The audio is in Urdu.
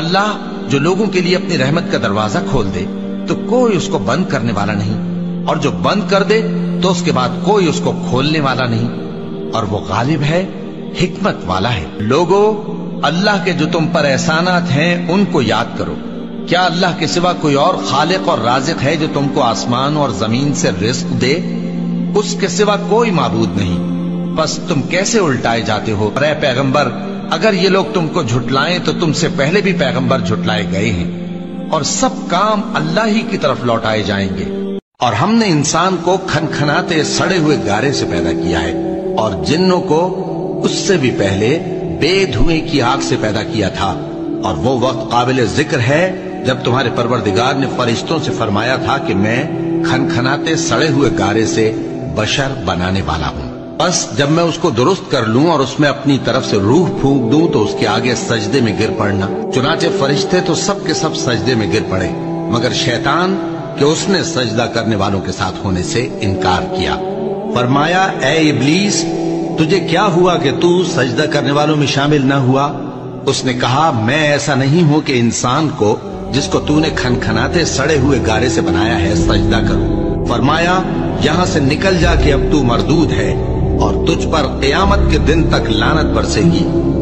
اللہ جو لوگوں کے لیے اپنی رحمت کا دروازہ کھول دے تو کوئی اس کو بند کرنے والا نہیں، اور جو بند کر دے تو اس کے بعد کوئی اس کو کھولنے والا نہیں، اور وہ غالب ہے، حکمت والا ہے۔ لوگو، اللہ کے جو تم پر احسانات ہیں ان کو یاد کرو۔ کیا اللہ کے سوا کوئی اور خالق اور رازق ہے جو تم کو آسمان اور زمین سے رزق دے؟ اس کے سوا کوئی معبود نہیں، پس تم کیسے الٹائے جاتے ہو؟ اے پیغمبر، اگر یہ لوگ تم کو جھٹلائیں تو تم سے پہلے بھی پیغمبر جھٹلائے گئے ہیں، اور سب کام اللہ ہی کی طرف لوٹائے جائیں گے۔ اور ہم نے انسان کو کھنکھناتے سڑے ہوئے گارے سے پیدا کیا ہے، اور جنوں کو اس سے بھی پہلے بے دھوئیں کی آگ سے پیدا کیا تھا، اور وہ وقت قابل ذکر ہے جب تمہارے پروردگار نے فرشتوں سے فرمایا تھا کہ میں کھنکھناتے سڑے ہوئے گارے سے بشر بنانے والا ہوں، بس جب میں اس کو درست کر لوں اور اس میں اپنی طرف سے روح پھونک دوں تو اس کے آگے سجدے میں گر پڑنا۔ چنانچہ فرشتے تو سب کے سب سجدے میں گر پڑے مگر شیطان کہ اس نے سجدہ کرنے والوں کے ساتھ ہونے سے انکار کیا۔ فرمایا، اے ابلیس، تجھے کیا ہوا کہ تو سجدہ کرنے والوں میں شامل نہ ہوا؟ اس نے کہا، میں ایسا نہیں ہوں کہ انسان کو جس کو تو نے کھنکھناتے سڑے ہوئے گارے سے بنایا ہے سجدہ کروں۔ فرمایا، یہاں سے نکل جا کہ اب تو مردود ہے اور تجھ پر قیامت کے دن تک لعنت برسے گی۔